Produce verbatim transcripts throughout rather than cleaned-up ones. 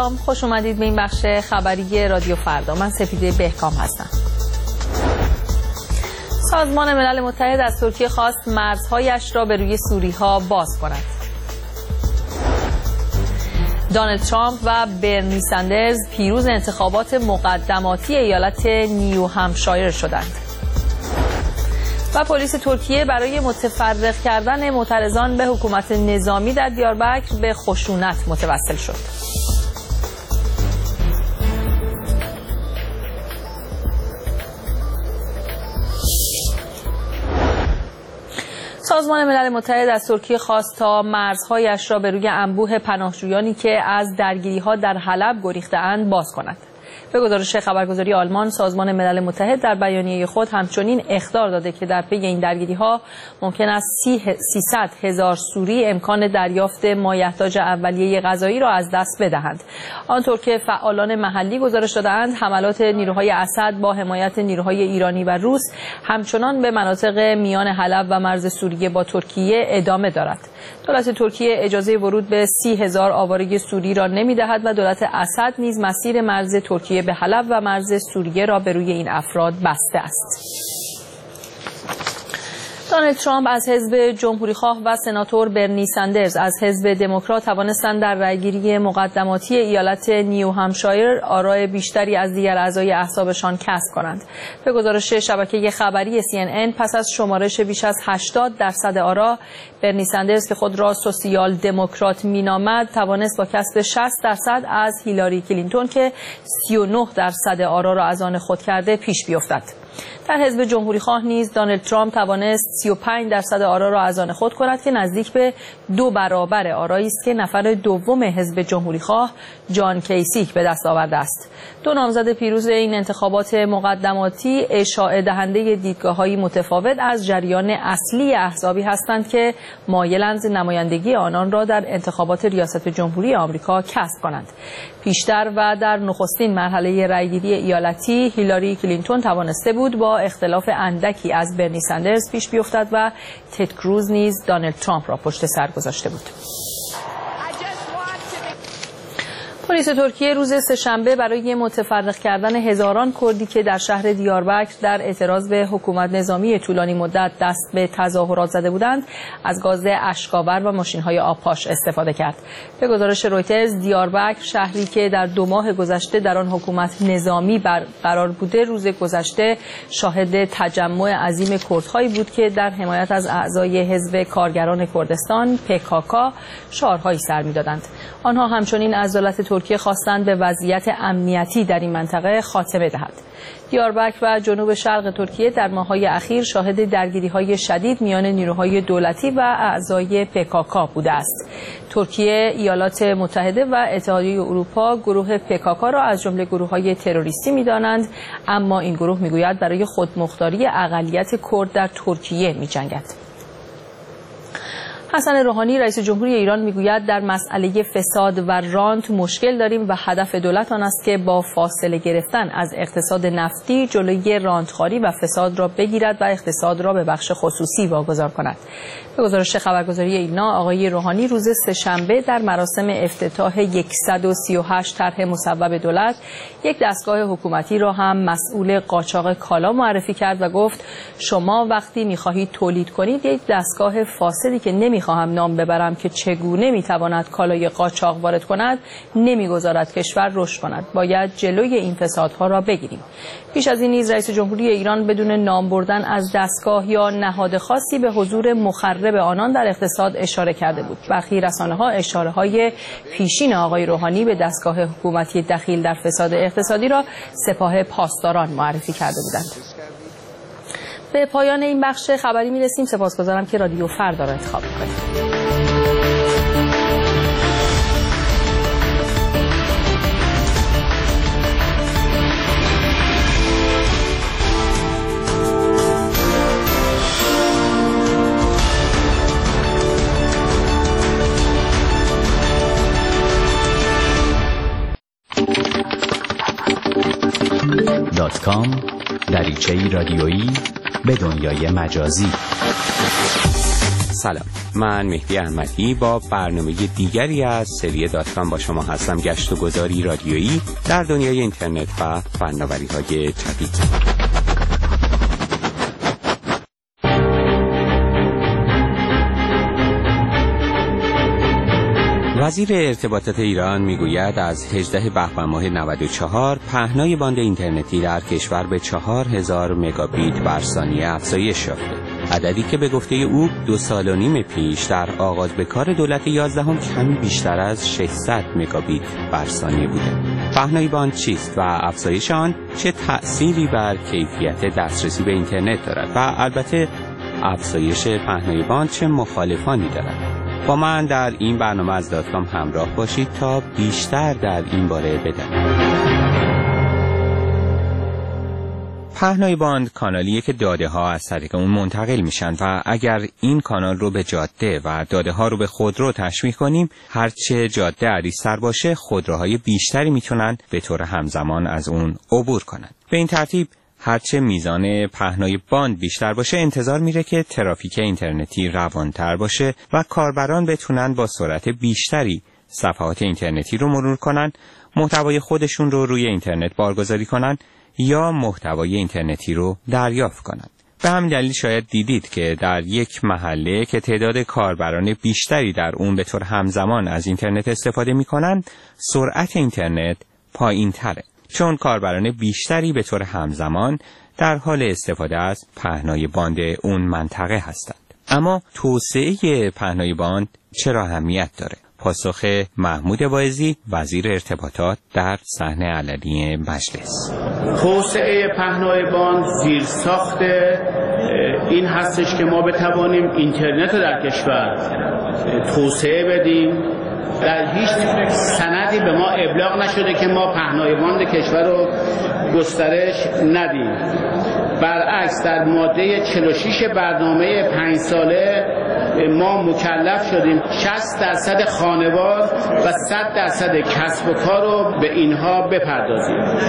سلام، خوش اومدید به این بخش خبری رادیو فردا. من سپیده بهکام هستم. سازمان ملل متحد از ترکیه خواست مرزهایش را به روی سوری‌ها باز کند. دونالد ترامپ و برنی سندرز پیروز انتخابات مقدماتی ایالت نیو همشایر شدند. و پلیس ترکیه برای متفرق کردن معترضان به حکومت نظامی در دیاربکر به خشونت متوسل شد. سازمان ملل متحد از ترکیه خواست تا مرزهایش را به روی انبوه پناهجویانی که از درگیری‌ها در حلب گریخته‌اند باز کند. به گزارش خبرگزاری آلمان، سازمان ملل متحد در بیانیه خود همچنین اخطار داده که در پی این درگیری‌ها ممکن است سیصد هزار سوری امکان دریافت مایحتاج اولیه غذایی را از دست بدهند. آنطور که فعالان محلی گزارش داده‌اند، حملات نیروهای اسد با حمایت نیروهای ایرانی و روس همچنان به مناطق میان حلب و مرز سوریه با ترکیه ادامه دارد. دولت ترکیه اجازه ورود به سی هزار آواره سوری را نمی‌دهد و دولت اسد نیز مسیر مرز ترکیه به حلب و مرز سوریه را به روی این افراد بسته است. دونالد ترامپ از حزب جمهوریخواه و سناتور برنی سندرز از حزب دموکرات توانستند در رأیگیری مقدماتی ایالت نیو همشایر آرای بیشتری از دیگر اعضای احزابشان کسب کنند. به گزارش شبکه خبری سی ان ان، پس از شمارش بیش از هشتاد درصد آرا، برنی سندرز که خود را سوسیال دموکرات مینامد توانست با کسب شصت درصد از هیلاری کلینتون که سی و نه درصد آرا را از آن خود کرده پیش بیفتد. در حزب جمهوریخواه نیز دونالد ترامپ توانست سی و پنج درصد آرا را از آن خود کند که نزدیک به دو برابر آرایی است که نفر دوم حزب جمهوریخواه جان کیسیک به دست آورده است. دو نامزد پیروز این انتخابات مقدماتی اشاعه دهنده دیدگاه‌های متفاوت از جریان اصلی احزابی هستند که مایلند نمایندگی آنان را در انتخابات ریاست جمهوری آمریکا کسب کنند. پیشتر و در نخستین مرحله رأیگیری ایالتی، هیلاری کلینتون توانسته بود با اختلاف اندکی از برنی سندرز پیش بیفتد و تد کروز نیز دونالد ترامپ را پشت سر گذاشته بود. پلیس ترکیه روز سه‌شنبه برای متفرق کردن هزاران کردی که در شهر دیاربکر در اعتراض به حکومت نظامی طولانی مدت دست به تظاهرات زده بودند، از گاز اشک‌آور و ماشین‌های آبپاش استفاده کرد. به گزارش رویترز، دیاربکر شهری که در دو ماه گذشته در آن حکومت نظامی برقرار بوده، روز گذشته شاهد تجمع عظیم کردهایی بود که در حمایت از اعضای حزب کارگران کردستان پی کا کا شعارهایی سر می‌دادند. آنها همچنین از دولت ترکیه خواستند به وضعیت امنیتی در این منطقه خاتمه دهد. دیاربکر و جنوب شرق ترکیه در ماه‌های اخیر شاهد درگیری‌های شدید میان نیروهای دولتی و اعضای پی کا کا بوده است. ترکیه، ایالات متحده و اتحادیه اروپا گروه پی کا کا را از جمله گروه‌های تروریستی می‌دانند، اما این گروه می‌گوید برای خودمختاری اقلیت کرد در ترکیه می‌جنگد. حسن روحانی رئیس جمهوری ایران میگوید در مسئله فساد و رانت مشکل داریم و هدف دولت آن است که با فاصله گرفتن از اقتصاد نفتی جلوی رانتخواری و فساد را بگیرد و اقتصاد را به بخش خصوصی واگذار کند. به گزارش خبرگزاری اینا، آقای روحانی روز سه‌شنبه در مراسم افتتاح صد و سی و هشت طرح مصوب دولت یک دستگاه حکومتی را هم مسئول قاچاق کالا معرفی کرد و گفت شما وقتی می‌خواهید تولید کنید یک دستگاه فاسدی که نمی‌خواهم نام ببرم که چگونه می‌تواند کالای قاچاق وارد کند نمی‌گذارد کشور رشد کند. باید جلوی این فسادها را بگیریم. پیش از این نیز رئیس جمهوری ایران بدون نام بردن از دستگاه یا نهاد خاصی به حضور مخرب آنان در اقتصاد اشاره کرده بود. برخی رسانه‌ها اشاره‌های پیشین آقای روحانی به دستگاه حکومتی دخیل در فساد اقتصادی را سپاه پاسداران معرفی کرده بودند. به پایان این بخش خبری می‌رسیم. سپاسگزارم که رادیو فردا را انتخاب می‌کنید. دات کام دریچه‌ای رادیویی به دنیای مجازی. سلام، من مهدی احمدی با برنامه دیگری از سری دات کام با شما هستم. گشت و گذاری رادیویی در دنیای اینترنت و فناوری‌های جدید. وزیر ارتباطات ایران میگوید از هجدهم بهمن ماه نود و چهار پهنای باند اینترنتی در کشور به چهار هزار مگابیت بر ثانیه افزایش یافته. عددی که به گفته او دو سال و نیم پیش در آغاز به کار دولت یازدهم کمی بیشتر از ششصد مگابیت بر ثانیه بوده. پهنای باند چیست و افزایش آن چه تأثیری بر کیفیت دسترسی به اینترنت دارد و البته افزایش پهنای باند چه مخالفانی دارد؟ با من در این برنامه از دات کام همراه باشید تا بیشتر در این باره بدانید. پهنای باند کانالیه که داده ها از طریق اون منتقل میشن و اگر این کانال رو به جاده و داده ها رو به خودرو تشبیه کنیم، هرچه جاده عریض‌تر باشه خودروهای بیشتری میتونن به طور همزمان از اون عبور کنن. به این ترتیب هرچه میزان پهنای باند بیشتر باشه انتظار میره که ترافیک اینترنتی روانتر باشه و کاربران بتونن با سرعت بیشتری صفحات اینترنتی رو مرور کنن، محتوای خودشون رو روی اینترنت بارگذاری کنن یا محتوای اینترنتی رو دریافت کنن. به همین دلیل شاید دیدید که در یک محله که تعداد کاربران بیشتری در اون به طور همزمان از اینترنت استفاده میکنن، سرعت اینترنت پایین تره، چون کاربران بیشتری به طور همزمان در حال استفاده از پهنای باند اون منطقه هستند. اما توسعه پهنای باند چرا اهمیت داره؟ پاسخ محمود واعظی، وزیر ارتباطات، در صحنه علنی مجلس. توسعه پهنای باند زیرساخت این هستش که ما بتوانیم اینترنت رو در کشور توسعه بدیم. در هیچ سندی به ما ابلاغ نشده که ما پهنای باند کشور رو گسترش ندیم. برعکس در ماده چهل و شش برنامه پنج ساله ما مکلف شدیم شصت درصد خانوار و صد درصد کسب و کار رو به اینها بپردازیم.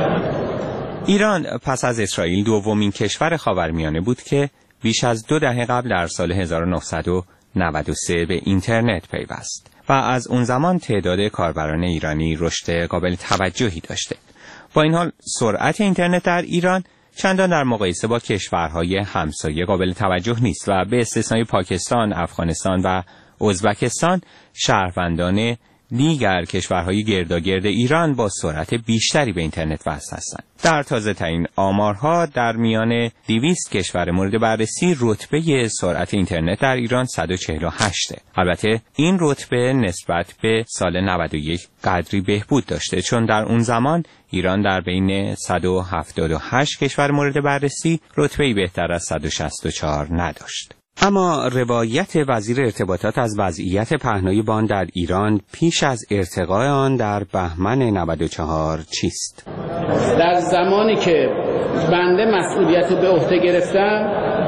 ایران پس از اسرائیل دومین کشور خاورمیانه بود که بیش از دو دهه قبل در سال هزار و نهصد و نود و سه به اینترنت پیوست و از اون زمان تعداد کاربران ایرانی رشد قابل توجهی داشته. با این حال سرعت اینترنت در ایران چندان در مقایسه با کشورهای همسایه قابل توجه نیست و به استثنای پاکستان، افغانستان و ازبکستان شهروندان دیگر کشورهای گرداگرد ایران با سرعت بیشتری به اینترنت وصل هستند. در تازه ترین آمارها در میان دویست کشور مورد بررسی رتبه سرعت اینترنت در ایران صد و چهل و هشت. البته این رتبه نسبت به سال نود و یک قدری بهبود داشته، چون در اون زمان ایران در بین صد و هفتاد و هشت کشور مورد بررسی رتبه‌ای بهتر از صد و شصت و چهار نداشت. اما روایت وزیر ارتباطات از وضعیت پهنای باند در ایران پیش از ارتقای آن در بهمن نود و چهار چیست؟ در زمانی که بنده مسئولیت رو به عهده گرفتم،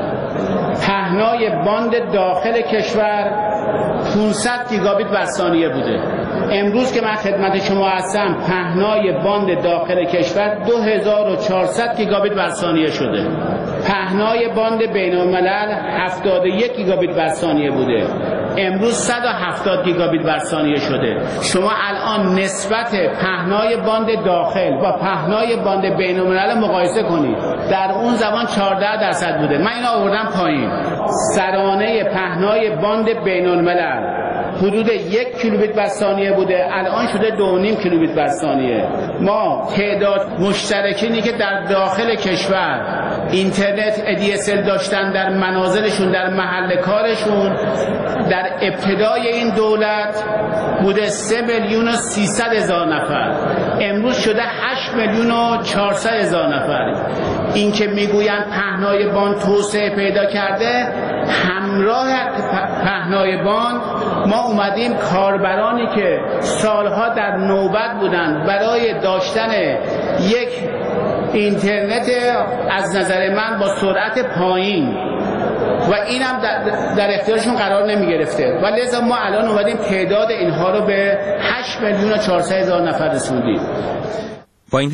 پهنای باند داخل کشور پانصد گیگابیت بر ثانیه بوده. امروز که من خدمت شما هستم، پهنای باند داخل کشور دو هزار و چهارصد گیگابیت بر ثانیه شده. پهنای باند بین‌الملل هفتاد و یک گیگابیت بر ثانیه بوده، امروز صد و هفتاد گیگابیت بر ثانیه شده. شما الان نسبت پهنای باند داخل با پهنای باند بین‌الملل مقایسه کنید. در اون زمان چهارده درصد بوده، من اینو آوردم پایین. سرانه پهنای باند بین‌الملل حدود یک کیلوبیت بر ثانیه بوده، الان شده دو و نیم کیلوبیت بر ثانیه. ما تعداد مشترکینی که در داخل کشور اینترنت ای دی اس ال داشتن در منازلشون، در محل کارشون، در ابتدای این دولت بوده سه میلیون و سیصد هزار نفر، امروز شده هشت میلیون و چهارصد هزار نفر. این که میگویند پهنای باند توسعه پیدا کرده، همراه پهنای باند ما اومدیم کاربرانی که سالها در نوبت بودند برای داشتن یک اینترنت از نظر من با سرعت پایین و اینم در, در اختیارشون قرار نمی گرفته و لذا ما الان اومدیم تعداد اینها رو به هشت میلیون و چهارصد هزار نفر رسوندیم. با این حال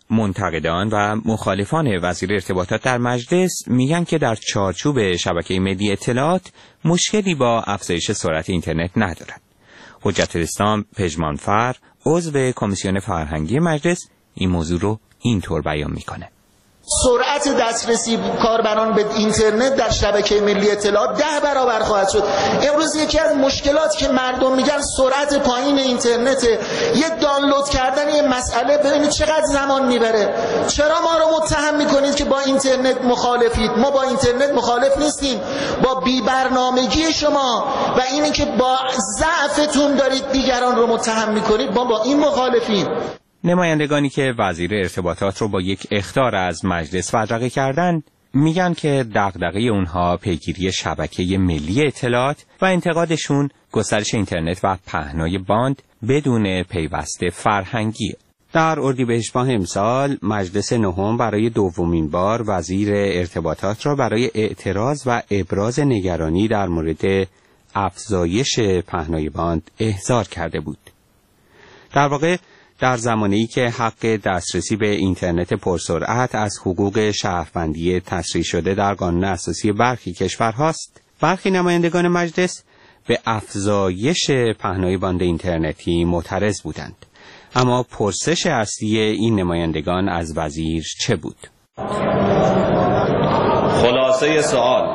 منتقدان و مخالفان وزیر ارتباطات در مجلس میگن که در چارچوب شبکه ملی اطلاعات مشکلی با افزایش سرعت اینترنت ندارد. حجت الاسلام پژمانفر، عضو کمیسیون فرهنگی مجلس، این موضوع رو اینطور بیان میکنه: سرعت دسترسی کاربران به اینترنت در شبکه ملی اطلاعات ده برابر خواهد شد. امروز یکی از مشکلاتی که مردم میگن سرعت پایین اینترنت، یه دانلود کردن یه مسئله ببینید چقدر زمان میبره. چرا ما رو متهم میکنید که با اینترنت مخالفید؟ ما با اینترنت مخالف نیستیم، با بی برنامگی شما و اینی که با ضعفتون دارید دیگران رو متهم میکنید، ما با این مخالفیم. نمایندگانی که وزیر ارتباطات رو با یک اخطار از مجلس بدرقه کردن میگن که دغدغه اونها پیگیری شبکه ملی اطلاعات و انتقادشون گسترش اینترنت و پهنای باند بدون پیوست فرهنگی. در اردیبهشت ماه امسال مجلس نهم برای دومین بار وزیر ارتباطات را برای اعتراض و ابراز نگرانی در مورد افزایش پهنای باند احضار کرده بود. در واقع در زمانی که حق دسترسی به اینترنت پرسرعت از حقوق شهروندی تشریح شده در قانون اساسی برخی کشورهاست، برخی نمایندگان مجلس به افزایش پهنای باند اینترنتی معترض بودند. اما پرسش اصلی این نمایندگان از وزیر چه بود؟ خلاصه سوال: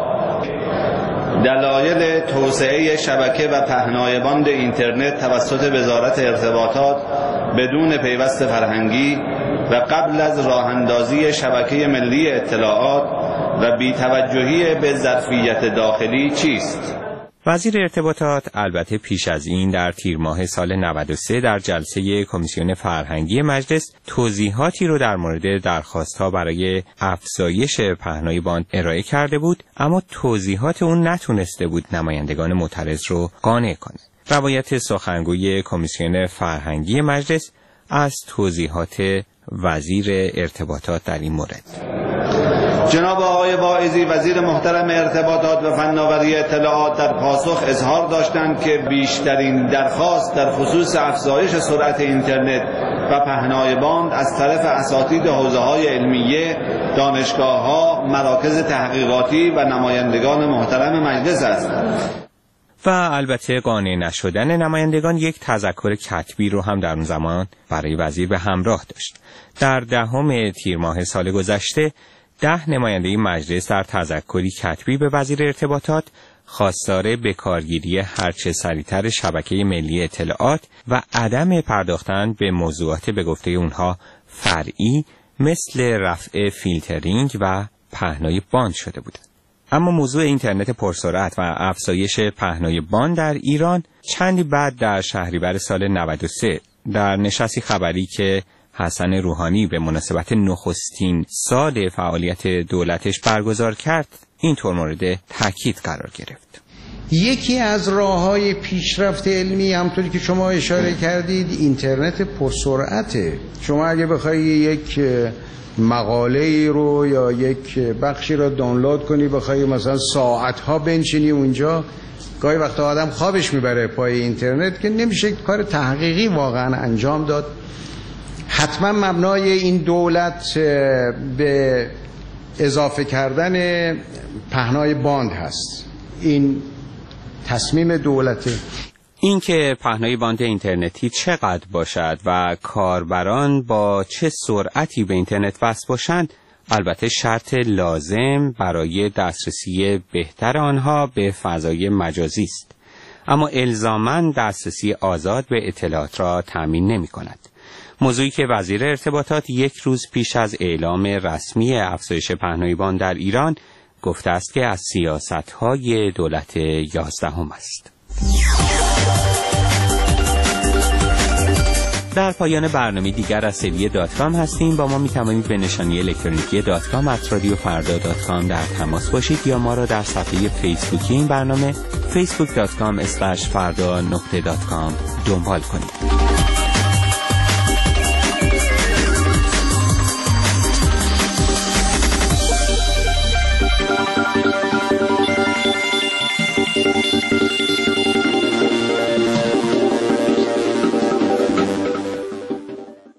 دلایل توسعه شبکه و پهنای باند اینترنت توسط وزارت ارتباطات بدون پیوست فرهنگی و قبل از راه اندازی شبکه ملی اطلاعات و بی‌توجهی به ظرفیت داخلی چیست؟ وزیر ارتباطات البته پیش از این در تیر ماه سال نود و سه در جلسه کمیسیون فرهنگی مجلس توضیحاتی رو در مورد درخواست‌ها برای افزایش پهنای باند ارائه کرده بود، اما توضیحات اون نتونسته بود نمایندگان معترض رو قانع کنه. روایت سخنگوی کمیسیون فرهنگی مجلس از توضیحات وزیر ارتباطات در این مورد: جناب آقای واعظی وزیر محترم ارتباطات و فناوری اطلاعات در پاسخ اظهار داشتند که بیشترین درخواست در خصوص افزایش سرعت اینترنت و پهنای باند از طرف اساتید حوزه‌های علمیه، دانشگاه‌ها، مراکز تحقیقاتی و نمایندگان محترم مجلس است. و البته قانع نشدن نمایندگان یک تذکر کتبی رو هم در اون زمان برای وزیر به همراه داشت. در دهم تیر ماه سال گذشته ده نماینده مجلس در تذکری کتبی به وزیر ارتباطات خواستار بکارگیری هرچه سریعتر شبکه ملی اطلاعات و عدم پرداختن به موضوعات به گفته اونها فرعی مثل رفع فیلترینگ و پهنای باند شده بودند. اما موضوع اینترنت پرسرعت و افزایش پهنای باند در ایران چندی بعد در شهریور سال نود و سه در نشستی خبری که حسن روحانی به مناسبت نخستین سال فعالیت دولتش برگزار کرد اینطور مورد تاکید قرار گرفت. یکی از راه‌های پیشرفت علمی همونطوری که شما اشاره کردید اینترنت پرسرعته. شما اگه بخوای یک مقاله رو یا یک بخشی رو دانلود کنی بخوای مثلا ساعت‌ها بنشینی اونجا، گاهی وقتا آدم خوابش میبره پای اینترنت که نمیشه کار تحقیقی واقعا انجام داد. حتما مبنای این دولت به اضافه کردن پهنای باند هست. این تصمیم دولته. این که پهنای باند اینترنتی چقدر باشد و کاربران با چه سرعتی به اینترنت وصل باشند البته شرط لازم برای دسترسی بهتر آنها به فضای مجازی است، اما الزاماً دسترسی آزاد به اطلاعات را تامین نمی کند. موضوعی که وزیر ارتباطات یک روز پیش از اعلام رسمی افزایش پهنای باند در ایران گفته است که از سیاست‌های دولت یازدهم است. در پایان برنامه دیگر از سویه دات کام هستیم. با ما می توانید به نشانی الکترونیکی دات کام ات رادیو فردا دات کام در تماس باشید یا ما را در صفحه فیسبوکی این برنامه فیسبوک دات کام اسلش فردا نقطه دات کام دنبال کنید.